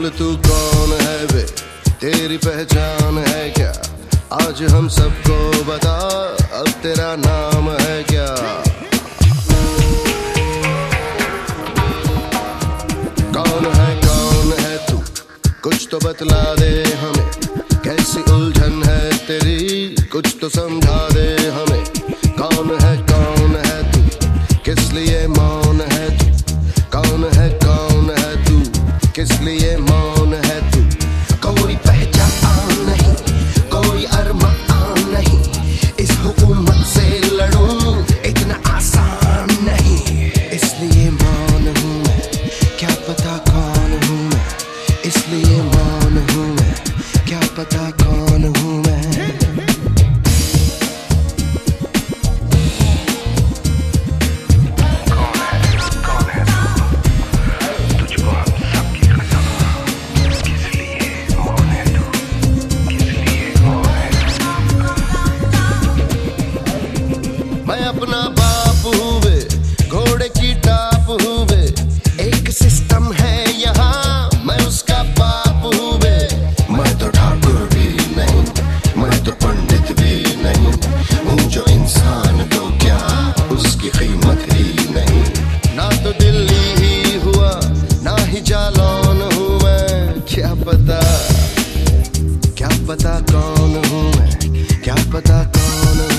बोल तू कौन है बे, तेरी पहचान है क्या? आज हम सबको बता, अब तेरा नाम है क्या? कौन है तू, कुछ तो बतला दे हमें। कैसी उलझन है तेरी, कुछ तो समझा दे हमें। कौन है तू, किस लिए मौन है तू? कौन है तू, किस लिए मौन है तू? कोई पहचान नहीं, कोई अरमान नहीं, इस हुकूमत से लड़ूं इतना आसान नहीं। इसलिए मौन हूँ मैं, क्या पता कौन हूँ मैं। इसलिए मौन हूँ मैं, क्या पता कौन हूँ मैं। मैं अपना बाप हूँ बे, घोड़े की टाप हूँ बे। एक सिस्टम है यहाँ, मैं उसका बाप हूँ बे। मैं तो ठाकुर भी नहीं, मैं तो पंडित भी नहीं हूँ। जो इंसान तो क्या, उसकी कीमत ही नहीं। ना तो दिल्ली ही हुआ, ना ही जालौन हूँ मैं। क्या पता कौन हूँ मैं, क्या पता कौन हूँ।